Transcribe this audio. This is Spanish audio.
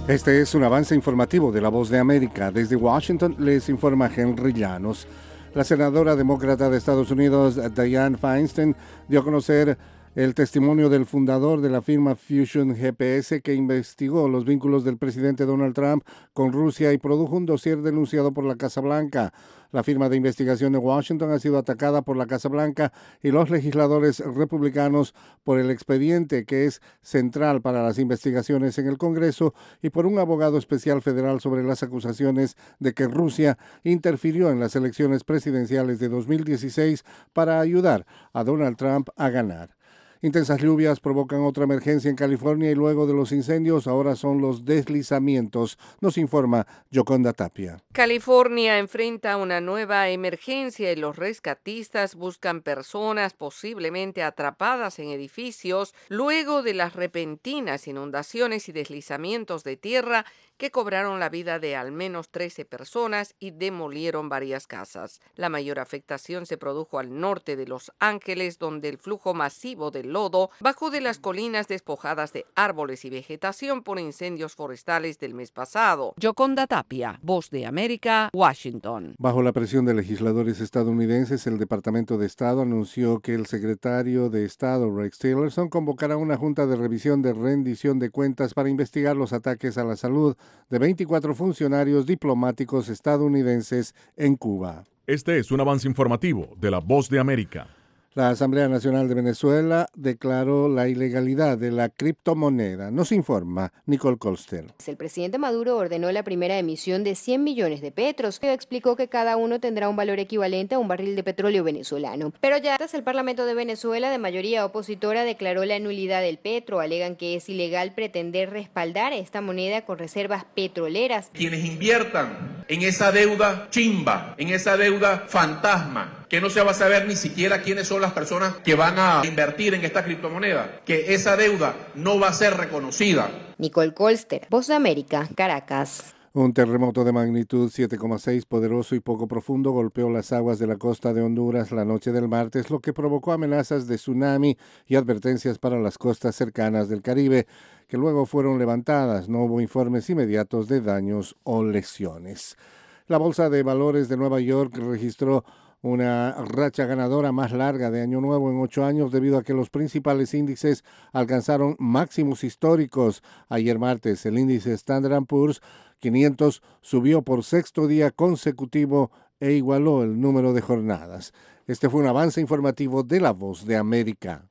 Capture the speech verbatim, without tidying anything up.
Este es un avance informativo de La Voz de América. Desde Washington les informa Henry Llanos. La senadora demócrata de Estados Unidos, Dianne Feinstein, dio a conocer el testimonio del fundador de la firma Fusion G P S, que investigó los vínculos del presidente Donald Trump con Rusia y produjo un dossier denunciado por la Casa Blanca. La firma de investigación de Washington ha sido atacada por la Casa Blanca y los legisladores republicanos por el expediente, que es central para las investigaciones en el Congreso, y por un abogado especial federal sobre las acusaciones de que Rusia interfirió en las elecciones presidenciales de dos mil dieciséis para ayudar a Donald Trump a ganar. Intensas lluvias provocan otra emergencia en California y luego de los incendios ahora son los deslizamientos, nos informa Yoconda Tapia. California enfrenta una nueva emergencia y los rescatistas buscan personas posiblemente atrapadas en edificios luego de las repentinas inundaciones y deslizamientos de tierra que cobraron la vida de al menos trece personas y demolieron varias casas. La mayor afectación se produjo al norte de Los Ángeles, donde el flujo masivo de lodo bajó de las colinas despojadas de árboles y vegetación por incendios forestales del mes pasado. Yoconda Tapia, Voz de América, Washington. Bajo la presión de legisladores estadounidenses, el Departamento de Estado anunció que el secretario de Estado, Rex Tillerson, convocará una junta de revisión de rendición de cuentas para investigar los ataques a la salud de veinticuatro funcionarios diplomáticos estadounidenses en Cuba. Este es un avance informativo de La Voz de América. La Asamblea Nacional de Venezuela declaró la ilegalidad de la criptomoneda. Nos informa Nicole Colster. El presidente Maduro ordenó la primera emisión de cien millones de petros, que explicó que cada uno tendrá un valor equivalente a un barril de petróleo venezolano. Pero ya antes el Parlamento de Venezuela, de mayoría opositora, declaró la nulidad del petro. Alegan que es ilegal pretender respaldar esta moneda con reservas petroleras. Quienes inviertan en esa deuda chimba, en esa deuda fantasma, que no se va a saber ni siquiera quiénes son las personas que van a invertir en esta criptomoneda, que esa deuda no va a ser reconocida. Nicole Colster, Voz de América, Caracas. Un terremoto de magnitud siete coma seis, poderoso y poco profundo, golpeó las aguas de la costa de Honduras la noche del martes, lo que provocó amenazas de tsunami y advertencias para las costas cercanas del Caribe, que luego fueron levantadas. No hubo informes inmediatos de daños o lesiones. La Bolsa de Valores de Nueva York registró una racha ganadora más larga de año nuevo en ocho años debido a que los principales índices alcanzaron máximos históricos. Ayer martes el índice Standard and Poor's quinientos subió por sexto día consecutivo e igualó el número de jornadas. Este fue un avance informativo de La Voz de América.